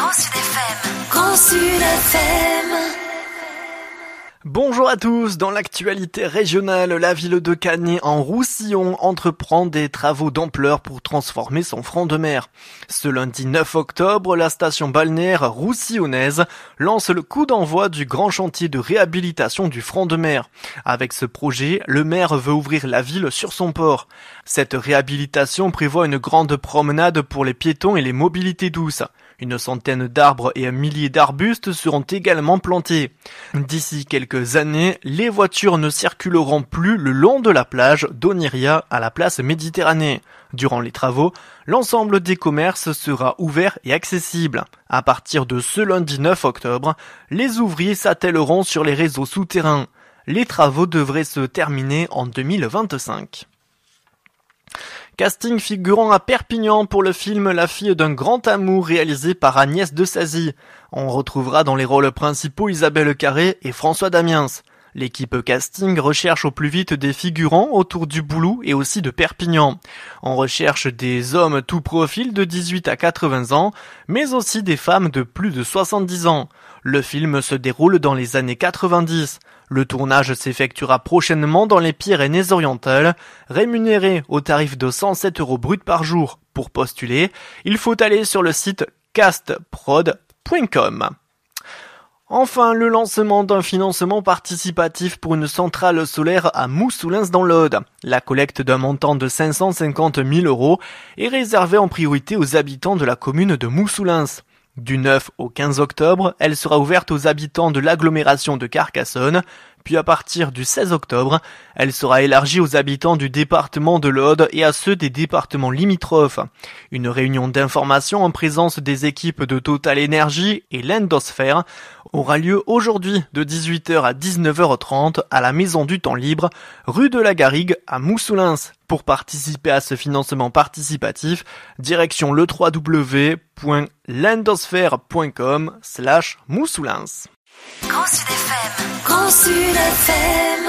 Grand Sud FM. Grand Sud FM. Bonjour à tous, dans l'actualité régionale, la ville de Canet en Roussillon entreprend des travaux d'ampleur pour transformer son front de mer. Ce lundi 9 octobre, la station balnéaire roussillonnaise lance le coup d'envoi du grand chantier de réhabilitation du front de mer. Avec ce projet, le maire veut ouvrir la ville sur son port. Cette réhabilitation prévoit une grande promenade pour les piétons et les mobilités douces. Une centaine d'arbres et un millier d'arbustes seront également plantés. D'ici quelques années, les voitures ne circuleront plus le long de la plage d'Oniria à la place Méditerranée. Durant les travaux, l'ensemble des commerces sera ouvert et accessible. À partir de ce lundi 9 octobre, les ouvriers s'attelleront sur les réseaux souterrains. Les travaux devraient se terminer en 2025. Casting figurant à Perpignan pour le film La fille d'un grand amour réalisé par Agnès de Sazy. On retrouvera dans les rôles principaux Isabelle Carré et François Damiens. L'équipe casting recherche au plus vite des figurants autour du Boulou et aussi de Perpignan. On recherche des hommes tout profil de 18 à 80 ans, mais aussi des femmes de plus de 70 ans. Le film se déroule dans les années 90. Le tournage s'effectuera prochainement dans les Pyrénées-Orientales, rémunéré au tarif de 107 € brut par jour. Pour postuler, il faut aller sur le site castprod.com. Enfin, le lancement d'un financement participatif pour une centrale solaire à Moussoulens dans l'Aude. La collecte d'un montant de 550 000 € est réservée en priorité aux habitants de la commune de Moussoulens. Du 9 au 15 octobre, elle sera ouverte aux habitants de l'agglomération de Carcassonne, puis à partir du 16 octobre, elle sera élargie aux habitants du département de l'Aude et à ceux des départements limitrophes. Une réunion d'information en présence des équipes de Total Energy et l'Endosphère aura lieu aujourd'hui de 18h à 19h30 à la Maison du Temps Libre, rue de la Garrigue à Moussoulens. Pour participer à ce financement participatif, direction le www.l'endosphère.com/Moussoulens. Grand Sud FM. Grand Sud FM.